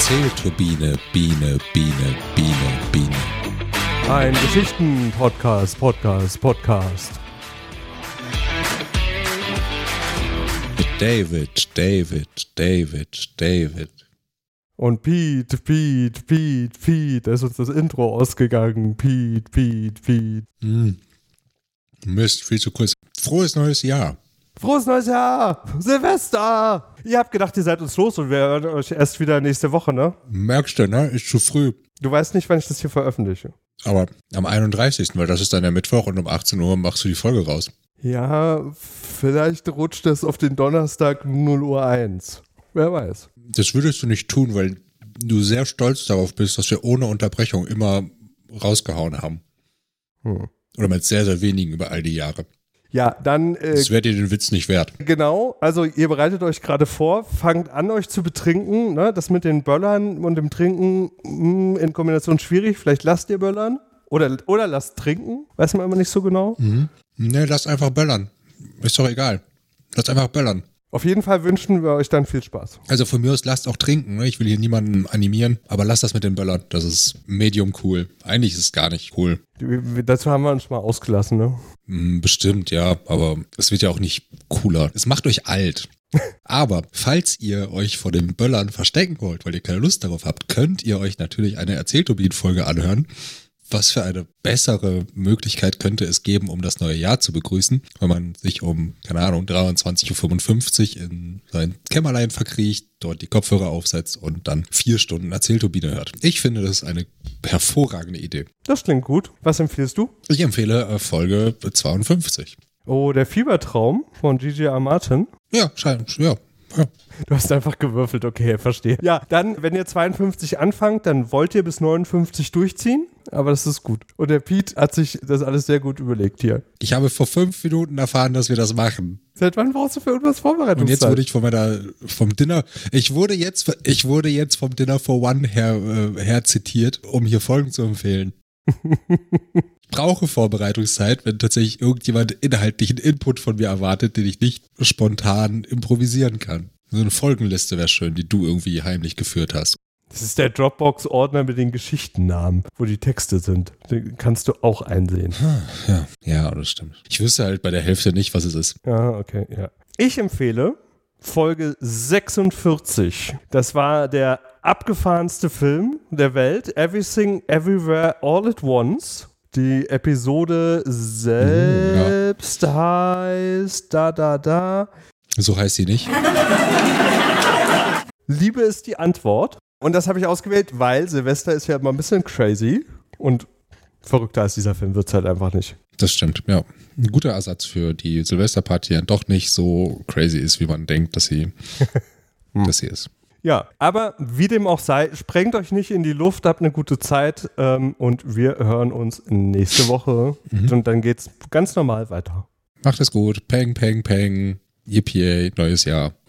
Erzählturbine, Biene, Biene, Biene, Biene. Ein Geschichten-Podcast. Mit David. Und Pete. Da ist uns das Intro ausgegangen. Pete. Mist, viel zu kurz. Frohes neues Jahr. Frohes neues Jahr! Silvester! Ihr habt gedacht, ihr seid uns los und wir hören euch erst wieder nächste Woche, ne? Merkst du, ne? Ist zu früh. Du weißt nicht, wann ich das hier veröffentliche. Aber am 31., weil das ist dann der Mittwoch und um 18 Uhr machst du die Folge raus. Ja, vielleicht rutscht es auf den Donnerstag 0:01 Uhr. Wer weiß. Das würdest du nicht tun, weil du sehr stolz darauf bist, dass wir ohne Unterbrechung immer rausgehauen haben. Oder mit sehr, sehr wenigen über all die Jahre. Ja, dann... Das wäre dir den Witz nicht wert. Genau, also ihr bereitet euch gerade vor, fangt an, euch zu betrinken. Ne? Das mit den Böllern und dem Trinken in Kombination schwierig. Vielleicht lasst ihr böllern oder lasst trinken. Weiß man immer nicht so genau. Ne, lass einfach böllern. Ist doch egal. Lass einfach böllern. Auf jeden Fall wünschen wir euch dann viel Spaß. Also von mir aus lasst auch trinken. Ne? Ich will hier niemanden animieren, aber lasst das mit den Böllern. Das ist medium cool. Eigentlich ist es gar nicht cool. Dazu haben wir uns mal ausgelassen, ne? Bestimmt, ja, aber es wird ja auch nicht cooler. Es macht euch alt. Aber falls ihr euch vor den Böllern verstecken wollt, weil ihr keine Lust darauf habt, könnt ihr euch natürlich eine Erzählturbinen-Folge anhören. Was für eine bessere Möglichkeit könnte es geben, um das neue Jahr zu begrüßen, wenn man sich um, keine Ahnung, 23:55 Uhr in sein Kämmerlein verkriecht, dort die Kopfhörer aufsetzt und dann 4 Stunden Erzählturbine hört. Ich finde, das ist eine hervorragende Idee. Das klingt gut. Was empfiehlst du? Ich empfehle Folge 52. Oh, der Fiebertraum von G.G.R. Martin. Ja, ja. Du hast einfach gewürfelt, okay, verstehe. Ja, dann, wenn ihr 52 anfangt, dann wollt ihr bis 59 durchziehen, aber das ist gut. Und der Pete hat sich das alles sehr gut überlegt hier. Ich habe vor 5 Minuten erfahren, dass wir das machen. Seit wann brauchst du für irgendwas Vorbereitungszeit? Und jetzt wurde ich vom Dinner, ich wurde jetzt vom Dinner for One her zitiert, um hier Folgen zu empfehlen. Ich brauche Vorbereitungszeit, wenn tatsächlich irgendjemand inhaltlichen Input von mir erwartet, den ich nicht spontan improvisieren kann. So eine Folgenliste wäre schön, die du irgendwie heimlich geführt hast. Das ist der Dropbox-Ordner mit den Geschichtennamen, wo die Texte sind. Den kannst du auch einsehen. Ja, das stimmt. Ich wüsste halt bei der Hälfte nicht, was es ist. Ja, okay, ja. Ich empfehle Folge 46. Das war der abgefahrenste Film der Welt. Everything, Everywhere, All at Once. Die Episode selbst heißt da. So heißt sie nicht. Liebe ist die Antwort. Und das habe ich ausgewählt, weil Silvester ist ja immer ein bisschen crazy. Und verrückter als dieser Film wird es halt einfach nicht. Das stimmt, ja. Ein guter Ersatz für die Silvesterparty, die doch nicht so crazy ist, wie man denkt, dass sie ist. Ja, aber wie dem auch sei, sprengt euch nicht in die Luft, habt eine gute Zeit und wir hören uns nächste Woche und dann geht's ganz normal weiter. Macht es gut. Peng, peng, peng. Yippie, neues Jahr.